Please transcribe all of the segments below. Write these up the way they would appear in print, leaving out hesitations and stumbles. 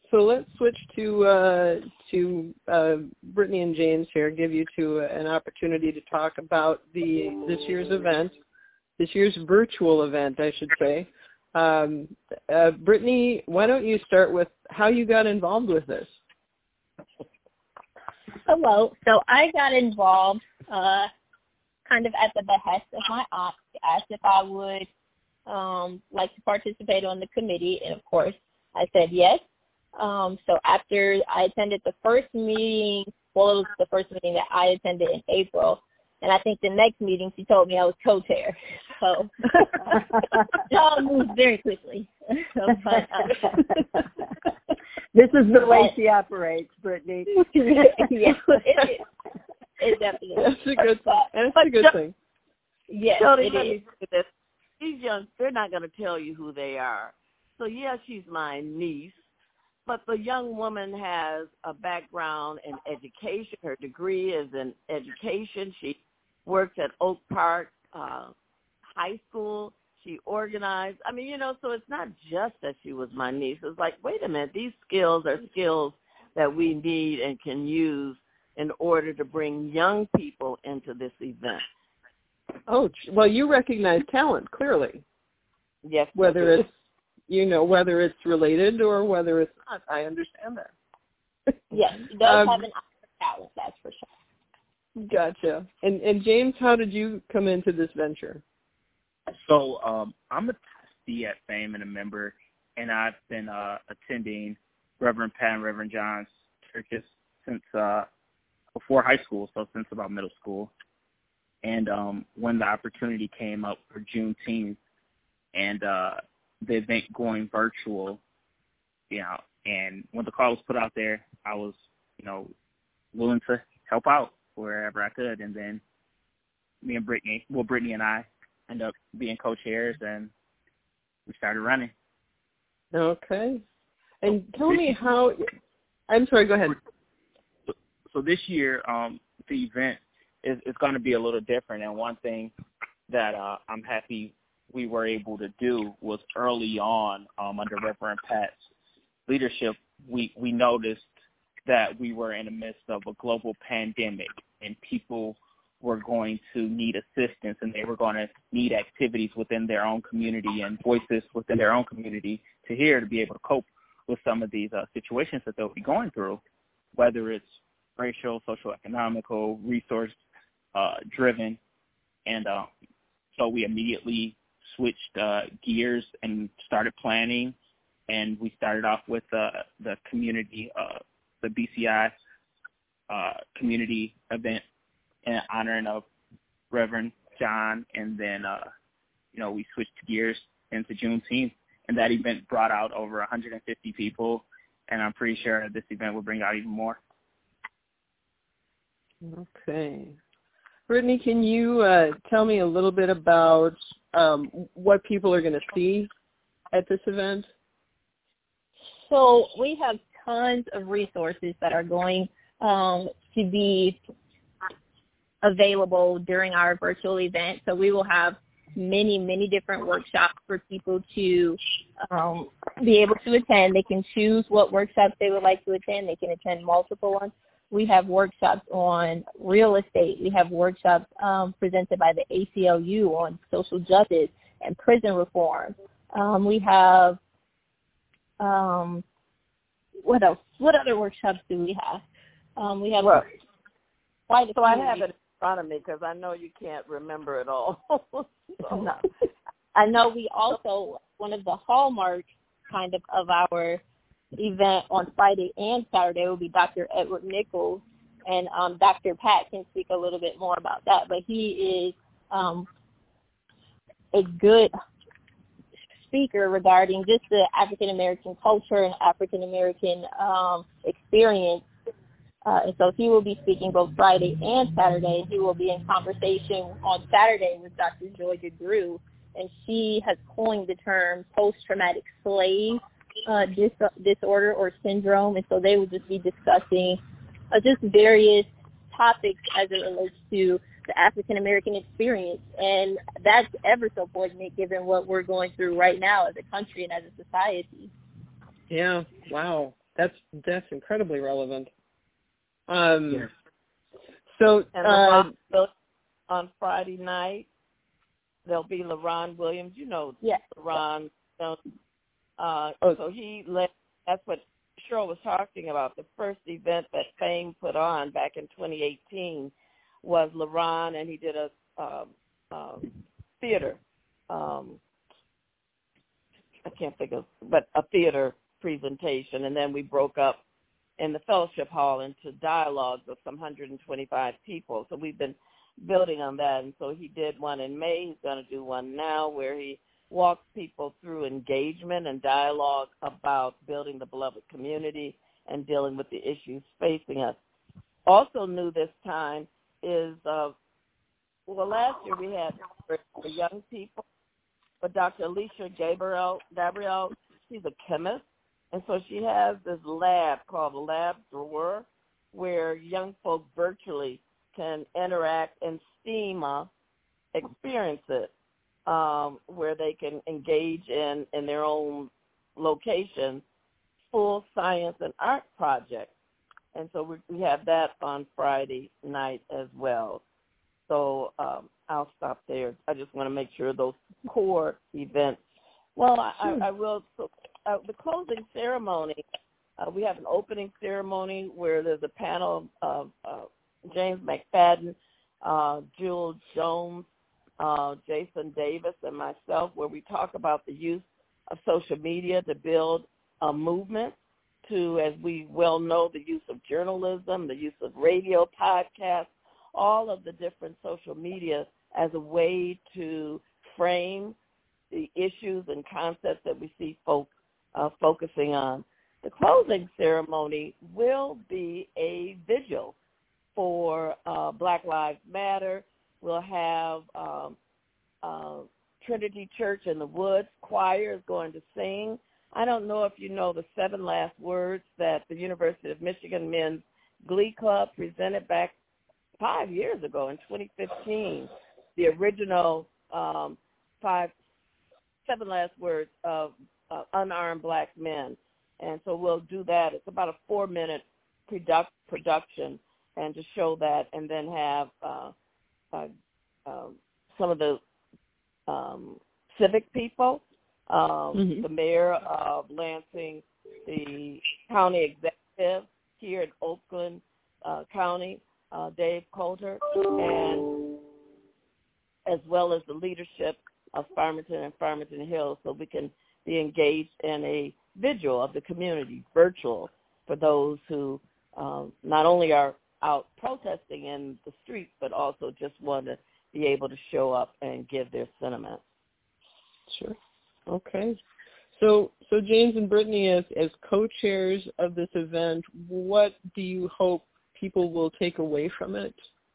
So let's switch to Brittany and James here. Give you two an opportunity to talk about this year's event, this year's virtual event, I should say. Brittany, why don't you start with how you got involved with this? Hello. So I got involved kind of at the behest of my aunt. She asked if I would like to participate on the committee, and of course I said yes. So after I attended the first meeting, well, it was the first meeting that I attended in April, and I think the next meeting she told me I was co-chair. So it all moved very quickly. But, this is the way she operates, Brittany. Yes, it is. It definitely is. That's a good thing. That's a good thing. Yes, Jody, it let is. me say this. These young, they're not going to tell you who they are. So, yeah, she's my niece, but the young woman has a background in education. Her degree is in education. She works at Oak Park High School. She organized. I mean, so it's not just that she was my niece. It's like, wait a minute, these skills are skills that we need and can use in order to bring young people into this event. Oh, well, you recognize talent, clearly. Yes. Whether it's, whether it's related or whether it's not. I understand that. Yes, she does have an talent, that's for sure. Gotcha. And James, how did you come into this venture? So I'm a trustee at Fame and a member, and I've been attending Reverend Pat and Reverend John's churches since before high school, so since about middle school. And when the opportunity came up for Juneteenth and the event going virtual, and when the call was put out there, I was, willing to help out wherever I could. And then Brittany and I ended up being co-chairs, and we started running. Okay. And tell me how – I'm sorry, go ahead. So this year, the event is going to be a little different. And one thing that I'm happy we were able to do was early on under Reverend Pat's leadership, we noticed that we were in the midst of a global pandemic and people were going to need assistance and they were going to need activities within their own community and voices within their own community to be able to cope with some of these situations that they'll be going through, whether it's racial, social, economical, resource driven. And so we immediately switched gears and started planning. And we started off with the community, the BCI community event in honoring of Reverend John. And then, we switched gears into Juneteenth. And that event brought out over 150 people. And I'm pretty sure this event will bring out even more. Okay. Brittany, can you tell me a little bit about what people are going to see at this event? So we have tons of resources that are going to be available during our virtual event. So we will have many, many different workshops for people to be able to attend. They can choose what workshops they would like to attend. They can attend multiple ones. We have workshops on real estate. We have workshops presented by the ACLU on social justice and prison reform. We have, what else? What other workshops do we have? We have quite a few. So I have it in front of me because I know you can't remember it all. No. I know we also, one of the hallmarks kind of our event on Friday and Saturday will be Dr. Edward Nichols, and Dr. Pat can speak a little bit more about that, but he is a good speaker regarding just the African-American culture and African-American experience. And so he will be speaking both Friday and Saturday. He will be in conversation on Saturday with Dr. Georgia Drew, and she has coined the term post-traumatic slave disorder or syndrome. And so they will just be discussing just various topics as it relates to the African-American experience. And that's ever so fortunate given what we're going through right now as a country and as a society. Yeah, wow. That's incredibly relevant. Yes. So on Friday night, there'll be LaRon Williams. You know, yes. LaRon. So he led. That's what Cheryl was talking about. The first event that Fame put on back in 2018 was LaRon, and he did a theater. I can't think of, but a theater presentation, and then we broke up in the fellowship hall into dialogues of some 125 people. So we've been building on that, and so he did one in May. He's going to do one now where he walks people through engagement and dialogue about building the beloved community and dealing with the issues facing us. Also new this time is, last year we had for young people, but Dr. Alicia Gabriel, she's a chemist, and so she has this lab called the Lab Drawer where young folk virtually can interact and STEAM experience it, where they can engage in their own location, full science and art projects. And so we have that on Friday night as well. So I'll stop there. I just want to make sure those core events. Well, I will. So, the closing ceremony, we have an opening ceremony where there's a panel of James McFadden, Jewel Jones, Jason Davis, and myself, where we talk about the use of social media to build a movement to, as we well know, the use of journalism, the use of radio, podcasts, all of the different social media as a way to frame the issues and concepts that we see folks focusing on. The closing ceremony will be a vigil for Black Lives Matter. We'll have Trinity Church in the Woods choir is going to sing. I don't know if you know the 7 last words that the University of Michigan Men's Glee Club presented back 5 years ago in 2015. The original 7 last words of unarmed Black men. And so we'll do that. It's about a 4-minute production, and to show that, and then have some of the civic people, the mayor of Lansing, the county executive here in Oakland County, Dave Coulter, and as well as the leadership of Farmington and Farmington Hills, so we can be engaged in a vigil of the community, virtual, for those who not only are out protesting in the streets, but also just want to be able to show up and give their sentiments. Sure. Okay. So James and Brittany, as co-chairs of this event, what do you hope people will take away from it?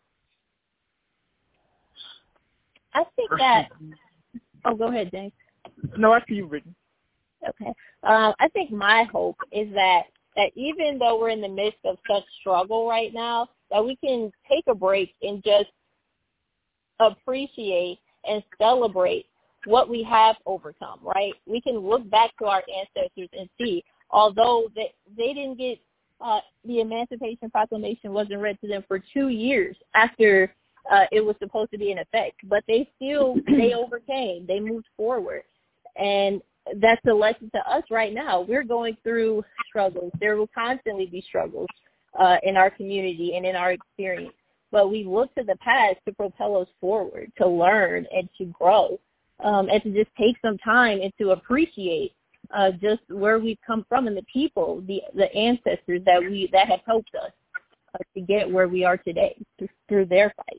I think that. Oh, go ahead, James. No, after you, Brittany. Okay. I think my hope is that even though we're in the midst of such struggle right now, that we can take a break and just appreciate and celebrate what we have overcome, right? We can look back to our ancestors and see, although they didn't get the Emancipation Proclamation wasn't read to them for 2 years after it was supposed to be in effect, but they overcame, they moved forward. And that's the lesson to us right now. We're going through struggles. There will constantly be struggles in our community and in our experience. But we look to the past to propel us forward, to learn and to grow, and to just take some time and to appreciate just where we've come from and the people, the ancestors that have helped us to get where we are today through their fight.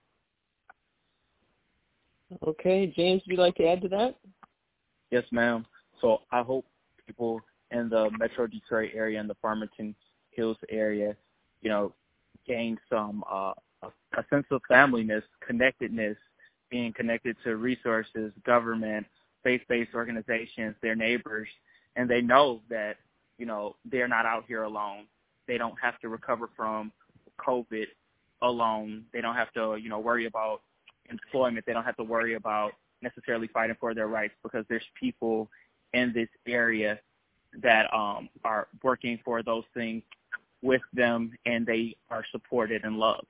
Okay, James, would you like to add to that? Yes, ma'am. So I hope people in the Metro Detroit area and the Farmington Hills area, gain some a sense of familyness, connectedness, being connected to resources, government, faith-based organizations, their neighbors, and they know that, they're not out here alone. They don't have to recover from COVID alone. They don't have to, worry about employment. They don't have to worry about necessarily fighting for their rights, because there's people in this area that are working for those things with them, and they are supported and loved.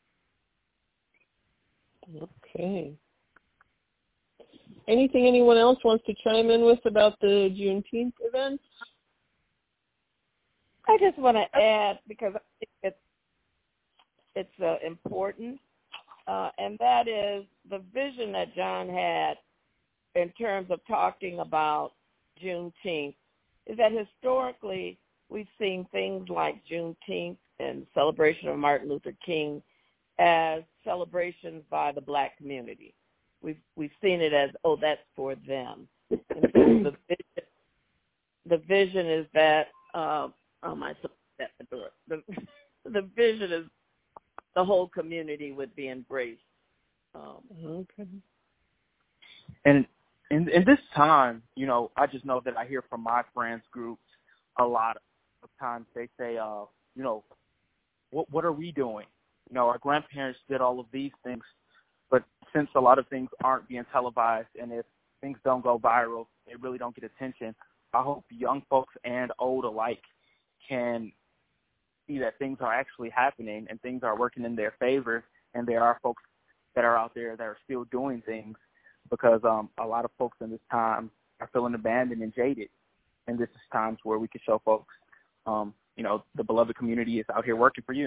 Okay. Anything anyone else wants to chime in with about the Juneteenth event? I just want to add, because I think it's important, and that is the vision that John had in terms of talking about Juneteenth, is that historically we've seen things like Juneteenth and celebration of Martin Luther King as celebrations by the Black community. We've seen it as, oh, that's for them. And so the vision is that the vision is the whole community would be embraced. Okay. And in this time, I just know that I hear from my friends groups a lot of times they say, what are we doing? Our grandparents did all of these things, but since a lot of things aren't being televised, and if things don't go viral, they really don't get attention, I hope young folks and old alike can see that things are actually happening and things are working in their favor, and there are folks that are out there that are still doing things, because a lot of folks in this time are feeling abandoned and jaded, and this is times where we can show folks, the beloved community is out here working for you.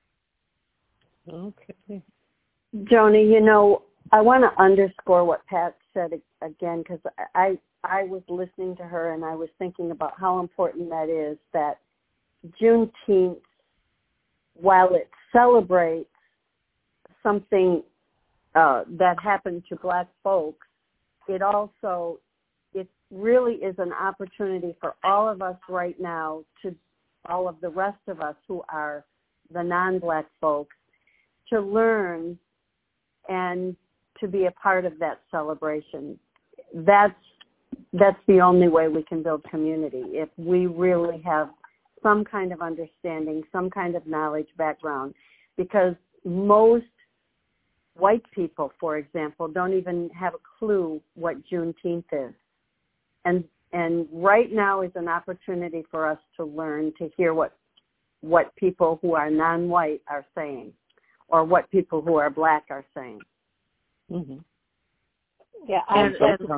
Okay. Joni, I want to underscore what Pat said again, because I was listening to her and I was thinking about how important that is, that Juneteenth, while it celebrates something that happened to Black folks, it really is an opportunity for all of us right now, to all of the rest of us who are the non-Black folks, to learn and to be a part of that celebration. That's the only way we can build community, if we really have some kind of understanding, some kind of knowledge background, because most white people, for example, don't even have a clue what Juneteenth is. And right now is an opportunity for us to learn, to hear what people who are non-white are saying, or what people who are Black are saying. Mm-hmm. Yeah, and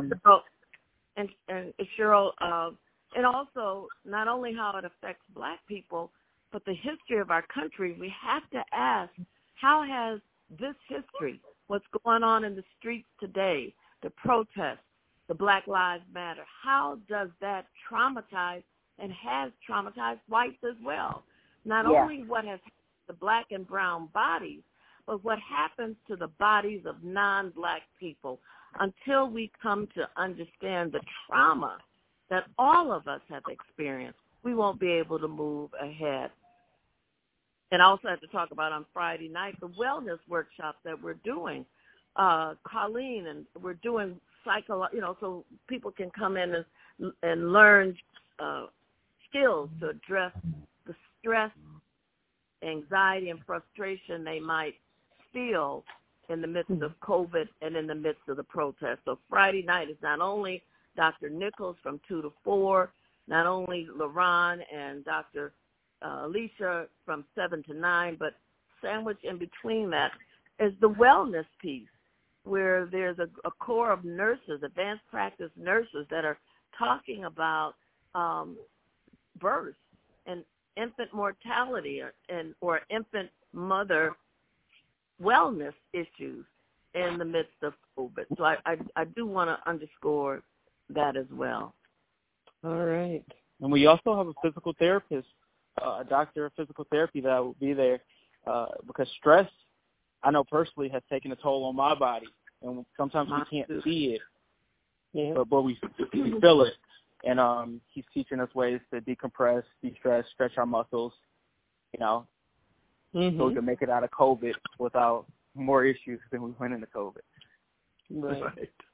Cheryl, and also not only how it affects Black people, but the history of our country. We have to ask, how has this history, what's going on in the streets today, the protests, the Black Lives Matter, how does that traumatize and has traumatized whites as well? Not only what has happened to Black and brown bodies, but what happens to the bodies of non-Black people. Until we come to understand the trauma that all of us have experienced, we won't be able to move ahead. And I also have to talk about on Friday night the wellness workshop that we're doing. Colleen, and we're doing so people can come in and learn skills to address the stress, anxiety, and frustration they might feel in the midst of COVID and in the midst of the protest. So Friday night is not only Dr. Nichols from 2 to 4, not only LaRon and Dr. Alicia from 7 to 9, but sandwiched in between that is the wellness piece, where there's a core of nurses, advanced practice nurses, that are talking about birth and infant mortality or infant mother wellness issues in the midst of COVID. So I do want to underscore that as well. All right. And we also have a physical therapist, a doctor of physical therapy that will be there, because stress, I know personally, has taken a toll on my body. And sometimes we can't see it, but we feel it. And he's teaching us ways to decompress, de-stress, stretch our muscles, so we can make it out of COVID without more issues than we went into COVID. Right.